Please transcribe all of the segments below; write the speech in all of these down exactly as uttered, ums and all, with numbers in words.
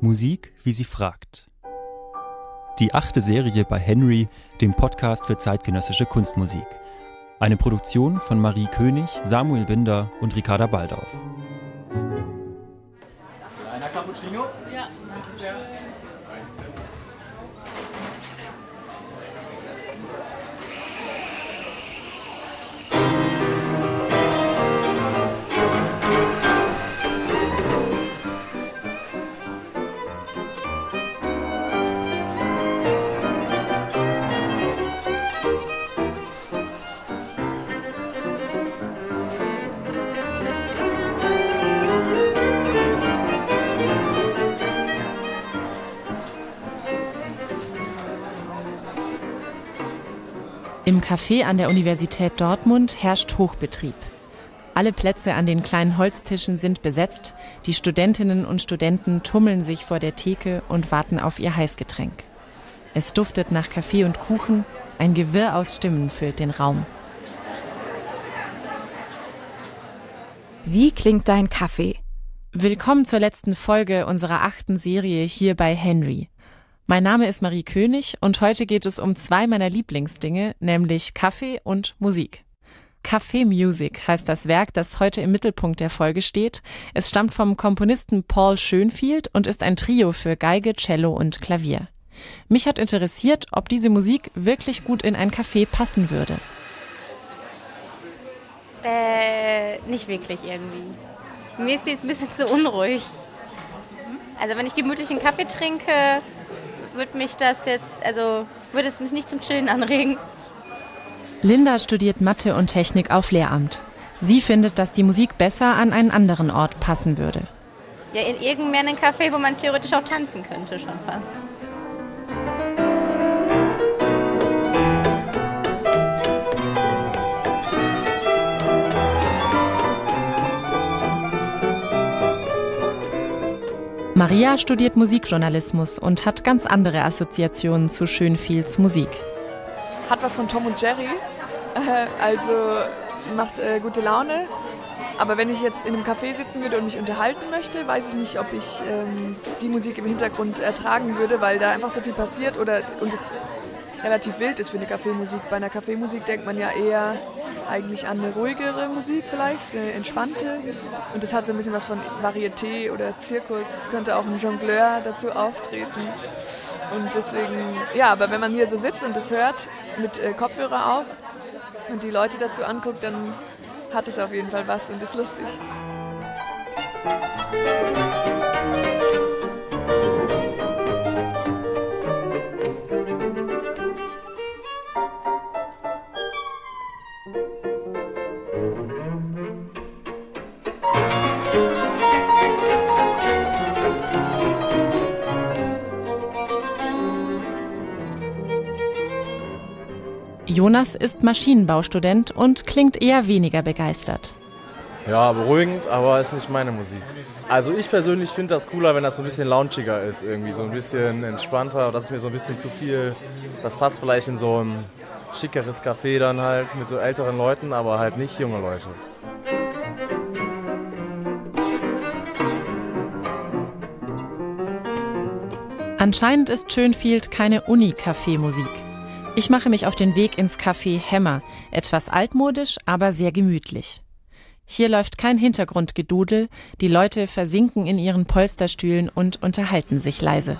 Musik, wie sie fragt. Die achte Serie bei Henry, dem Podcast für zeitgenössische Kunstmusik. Eine Produktion von Marie König, Samuel Binder und Ricarda Baldauf. Einer Cappuccino? Ja. Im Café an der Universität Dortmund herrscht Hochbetrieb. Alle Plätze an den kleinen Holztischen sind besetzt, die Studentinnen und Studenten tummeln sich vor der Theke und warten auf ihr Heißgetränk. Es duftet nach Kaffee und Kuchen, ein Gewirr aus Stimmen füllt den Raum. Wie klingt dein Kaffee? Willkommen zur letzten Folge unserer achten Serie hier bei Henry. Mein Name ist Marie König und heute geht es um zwei meiner Lieblingsdinge, nämlich Kaffee und Musik. Café Music heißt das Werk, das heute im Mittelpunkt der Folge steht. Es stammt vom Komponisten Paul Schoenfield und ist ein Trio für Geige, Cello und Klavier. Mich hat interessiert, ob diese Musik wirklich gut in ein Café passen würde. Äh, nicht wirklich irgendwie. Mir ist sie jetzt ein bisschen zu unruhig. Also wenn ich gemütlich einen Kaffee trinke, würde mich das jetzt, also würde es mich nicht zum Chillen anregen. Linda studiert Mathe und Technik auf Lehramt. Sie findet, dass die Musik besser an einen anderen Ort passen würde. Ja, in irgendeinem Café, wo man theoretisch auch tanzen könnte, schon fast. Maria studiert Musikjournalismus und hat ganz andere Assoziationen zu Schoenfields Musik. Hat was von Tom und Jerry, äh, also macht äh, gute Laune. Aber wenn ich jetzt in einem Café sitzen würde und mich unterhalten möchte, weiß ich nicht, ob ich ähm, die Musik im Hintergrund ertragen würde, weil da einfach so viel passiert oder und es relativ wild ist für eine Kaffeemusik. Bei einer Kaffeemusik denkt man ja eher eigentlich an eine ruhigere Musik vielleicht, eine entspannte. Und das hat so ein bisschen was von Varieté oder Zirkus, könnte auch ein Jongleur dazu auftreten. Und deswegen, ja, aber wenn man hier so sitzt und das hört, mit äh, Kopfhörer auf und die Leute dazu anguckt, dann hat es auf jeden Fall was und ist lustig. Jonas ist Maschinenbaustudent und klingt eher weniger begeistert. Ja, beruhigend, aber ist nicht meine Musik. Also ich persönlich finde das cooler, wenn das so ein bisschen launchiger ist, irgendwie so ein bisschen entspannter. Das ist mir so ein bisschen zu viel. Das passt vielleicht in so ein schickeres Café dann halt mit so älteren Leuten, aber halt nicht junge Leute. Anscheinend ist Schoenfield keine Uni-Café-Musik. Ich mache mich auf den Weg ins Café Hämmer, etwas altmodisch, aber sehr gemütlich. Hier läuft kein Hintergrundgedudel, die Leute versinken in ihren Polsterstühlen und unterhalten sich leise.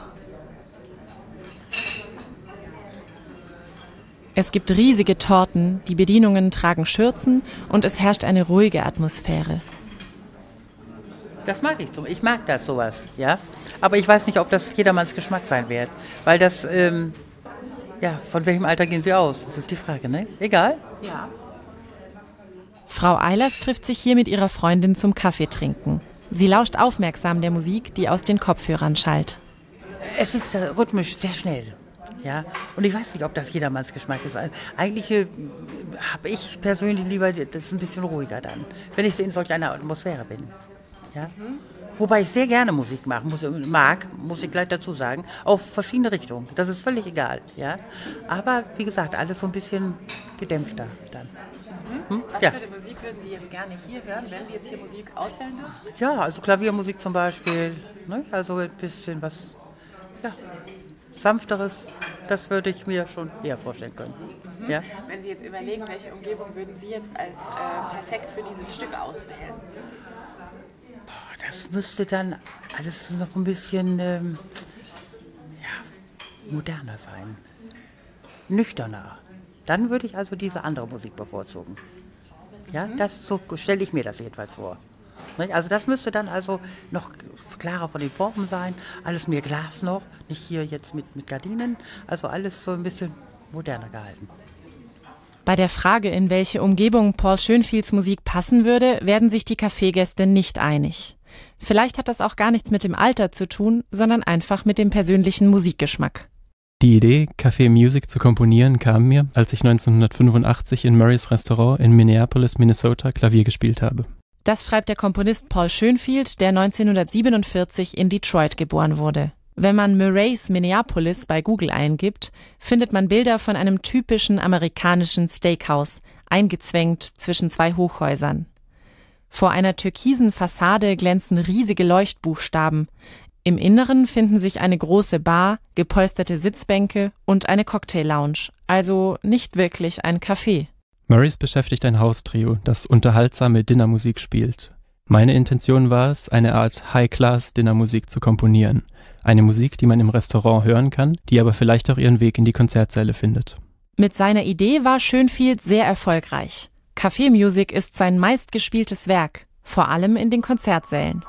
Es gibt riesige Torten, die Bedienungen tragen Schürzen und es herrscht eine ruhige Atmosphäre. Das mag ich, ich mag das sowas, ja. Aber ich weiß nicht, ob das jedermanns Geschmack sein wird, weil das... Ähm Ja, von welchem Alter gehen Sie aus? Das ist die Frage, ne? Egal? Ja. Frau Eilers trifft sich hier mit ihrer Freundin zum Kaffee trinken. Sie lauscht aufmerksam der Musik, die aus den Kopfhörern schallt. Es ist äh, rhythmisch sehr schnell, ja. Und ich weiß nicht, ob das jedermanns Geschmack ist. Eigentlich äh, habe ich persönlich lieber, das ist ein bisschen ruhiger dann, wenn ich in solch einer Atmosphäre bin, ja. Mhm. Wobei ich sehr gerne Musik mache, muss, mag, muss ich gleich dazu sagen, auf verschiedene Richtungen. Das ist völlig egal, ja. Aber wie gesagt, alles so ein bisschen gedämpfter dann. Hm? Was Ja. für eine Musik würden Sie jetzt gerne hier hören, wenn Sie jetzt hier Musik auswählen dürfen? Ja, also Klaviermusik zum Beispiel, ne? Also ein bisschen was, ja, sanfteres, das würde ich mir schon eher vorstellen können. Mhm. Ja? Wenn Sie jetzt überlegen, welche Umgebung würden Sie jetzt als äh, perfekt für dieses Stück auswählen? Boah, das müsste dann alles noch ein bisschen ähm, ja, moderner sein, nüchterner. Dann würde ich also diese andere Musik bevorzugen. Ja, das so stelle ich mir das jedenfalls vor. Also das müsste dann also noch klarer von den Formen sein, alles mehr Glas noch, nicht hier jetzt mit, mit Gardinen, also alles so ein bisschen moderner gehalten. Bei der Frage, in welche Umgebung Paul Schönfields Musik passen würde, werden sich die Kaffeegäste nicht einig. Vielleicht hat das auch gar nichts mit dem Alter zu tun, sondern einfach mit dem persönlichen Musikgeschmack. Die Idee, Café Music zu komponieren, kam mir, als ich neunzehnhundertfünfundachtzig in Murray's Restaurant in Minneapolis, Minnesota Klavier gespielt habe. Das schreibt der Komponist Paul Schönfield, der neunzehnhundertsiebenundvierzig in Detroit geboren wurde. Wenn man Murray's Minneapolis bei Google eingibt, findet man Bilder von einem typischen amerikanischen Steakhouse, eingezwängt zwischen zwei Hochhäusern. Vor einer türkisen Fassade glänzen riesige Leuchtbuchstaben. Im Inneren finden sich eine große Bar, gepolsterte Sitzbänke und eine Cocktail-Lounge, also nicht wirklich ein Café. Murray's beschäftigt ein Haustrio, das unterhaltsame Dinnermusik spielt. Meine Intention war es, eine Art High-Class-Dinnermusik zu komponieren. Eine Musik, die man im Restaurant hören kann, die aber vielleicht auch ihren Weg in die Konzertsäle findet. Mit seiner Idee war Schönfield sehr erfolgreich. Café Music ist sein meistgespieltes Werk, vor allem in den Konzertsälen.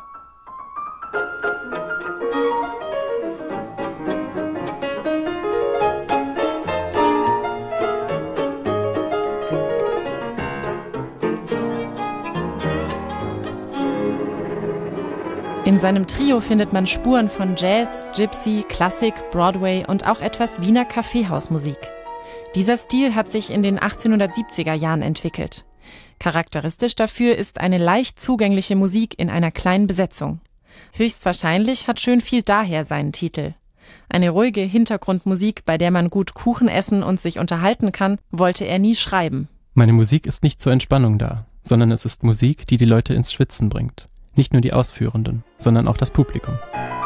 In seinem Trio findet man Spuren von Jazz, Gypsy, Klassik, Broadway und auch etwas Wiener Kaffeehausmusik. Dieser Stil hat sich in den achtzehnhundertsiebziger Jahren entwickelt. Charakteristisch dafür ist eine leicht zugängliche Musik in einer kleinen Besetzung. Höchstwahrscheinlich hat Schönfield daher seinen Titel. Eine ruhige Hintergrundmusik, bei der man gut Kuchen essen und sich unterhalten kann, wollte er nie schreiben. Meine Musik ist nicht zur Entspannung da, sondern es ist Musik, die die Leute ins Schwitzen bringt. Nicht nur die Ausführenden, sondern auch das Publikum.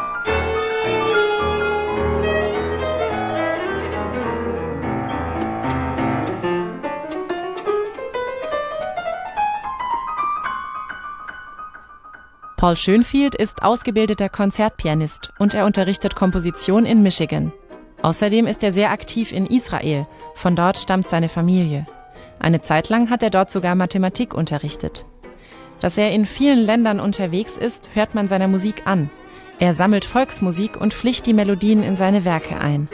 Paul Schönfield ist ausgebildeter Konzertpianist und er unterrichtet Komposition in Michigan. Außerdem ist er sehr aktiv in Israel, von dort stammt seine Familie. Eine Zeit lang hat er dort sogar Mathematik unterrichtet. Dass er in vielen Ländern unterwegs ist, hört man seiner Musik an. Er sammelt Volksmusik und flicht die Melodien in seine Werke ein.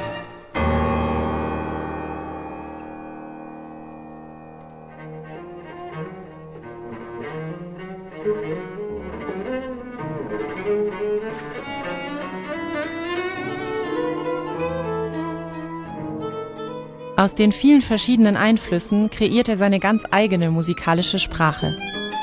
Aus den vielen verschiedenen Einflüssen kreiert er seine ganz eigene musikalische Sprache.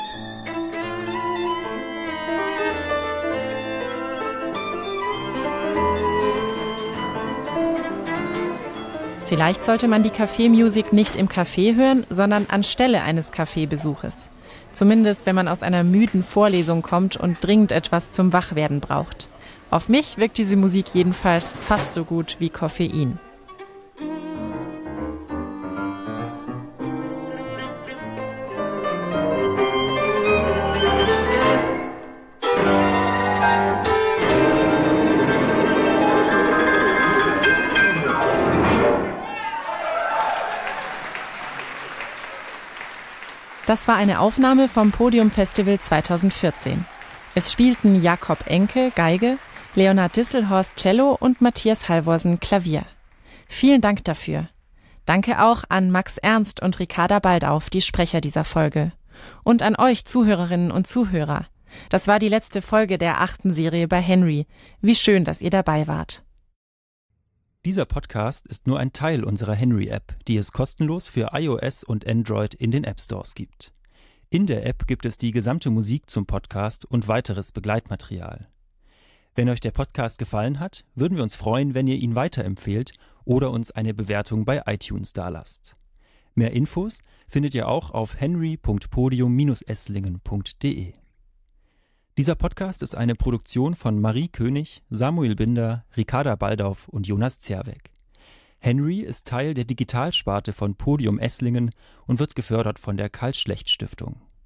Vielleicht sollte man die Café-Music nicht im Café hören, sondern anstelle eines Café-Besuches. Zumindest, wenn man aus einer müden Vorlesung kommt und dringend etwas zum Wachwerden braucht. Auf mich wirkt diese Musik jedenfalls fast so gut wie Koffein. Das war eine Aufnahme vom Podium Festival zweitausendvierzehn. Es spielten Jakob Enke, Geige, Leonhard Disselhorst, Cello und Matthias Halvorsen, Klavier. Vielen Dank dafür. Danke auch an Max Ernst und Ricarda Baldauf, die Sprecher dieser Folge. Und an euch Zuhörerinnen und Zuhörer. Das war die letzte Folge der achten Serie bei Henry. Wie schön, dass ihr dabei wart. Dieser Podcast ist nur ein Teil unserer Henry-App, die es kostenlos für iOS und Android in den App Stores gibt. In der App gibt es die gesamte Musik zum Podcast und weiteres Begleitmaterial. Wenn euch der Podcast gefallen hat, würden wir uns freuen, wenn ihr ihn weiterempfehlt oder uns eine Bewertung bei iTunes dalasst. Mehr Infos findet ihr auch auf henry punkt podium Bindestrich esslingen punkt de. Dieser Podcast ist eine Produktion von Marie König, Samuel Binder, Ricarda Baldauf und Jonas Zerweck. Henry ist Teil der Digitalsparte von Podium Esslingen und wird gefördert von der Karl-Schlecht-Stiftung.